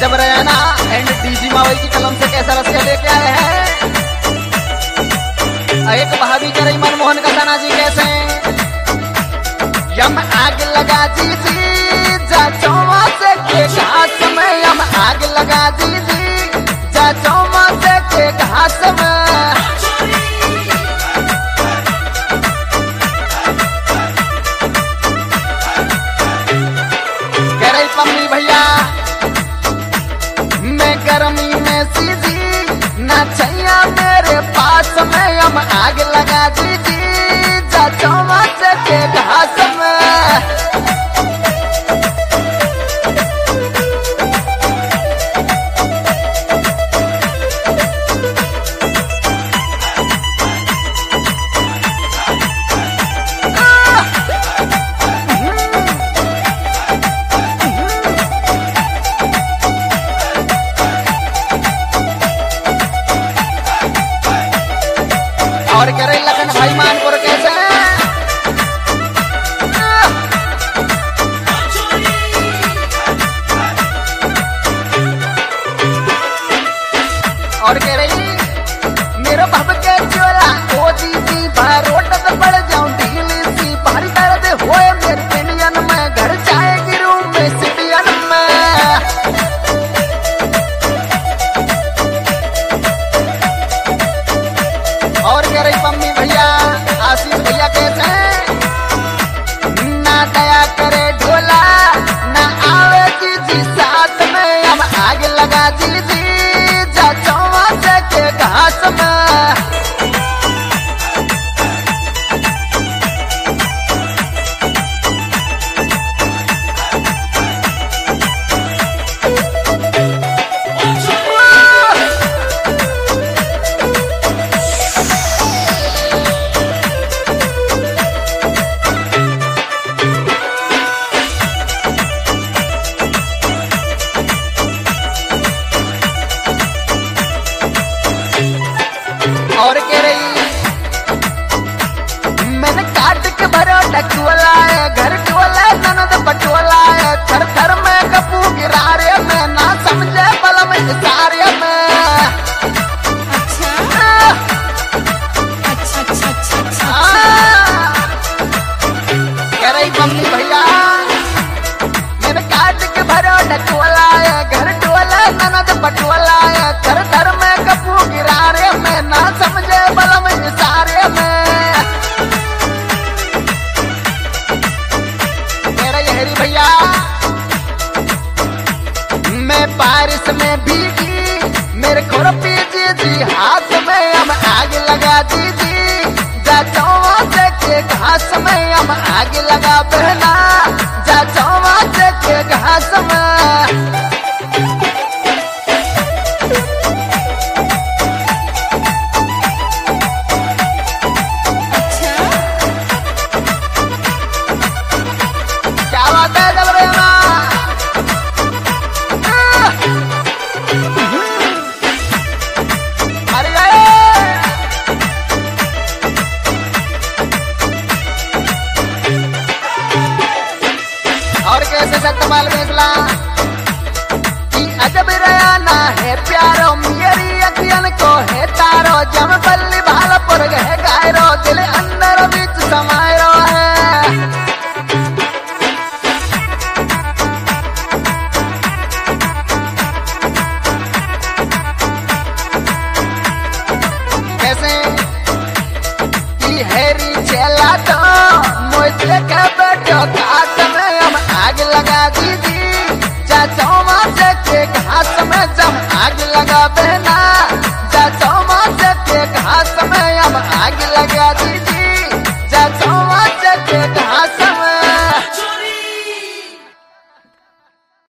अजब रैना and DG Mavai की कलम से कैसा रसिया लेके आए हैं। एक भाभी करई मनमोहन का ताना जी कैसे यम आग लगा दीजी जा चौमा से के घास में, यम आग लगा दीजी जा चौमा से के घास में। करई पम्मी भैया मैं गर्मी में सीधी ना चाहिए मेरे पास में, हम आग लगा दीजी जा चौमा से के घास में। और करे लखन भाई मानपुर कैसे और कह रही मेरे बाप के चोला ओ दीदी रोड पे पड़ जाऊं ढीली सी भारी दर्द होए मेरे इंडियन में, घर जाएगी रूम में सिटियन में। और कह रही मम्मी भैया आशीष भैया कैसे ना दया करे ढोला ना आवे दीदी साथ में, हम आग लगा दीदी जा चौमा से के घास में। और कह रही मैंने काट के भरो टकुला है, घर टोला है ननद पटोला है, थर थर में कपू गिरा रे मैं ना समझे बलम इशारे में। अच्छा कह रही मम्मी भैया मैंने काट के भरो टकुला है, घर टोला है ननद पटोला है, थर थर में कपू गिरा रे मैं ना समझे बलम इशारे में। मेरा यहरी भैया मैं बारिश में भीगी मेरे खुरपी दीदी हाथ में, हम आग लगा दीदी जा चौमा से के घास में, हम आग लगा बहना जा चौमा से के घास में। और कैसे सतपाल बेसला कि अजब रयाना है प्यारो मेरी अखियन को है तारो, जम बल्ली भालपुर गए गायरो दिल अंदर बीच समायरो है। कैसे कि हैरी चला तो मुझे के बैठो काट में, हम आग लगा दीदी जा चौमा से के घास में, जब आग लगा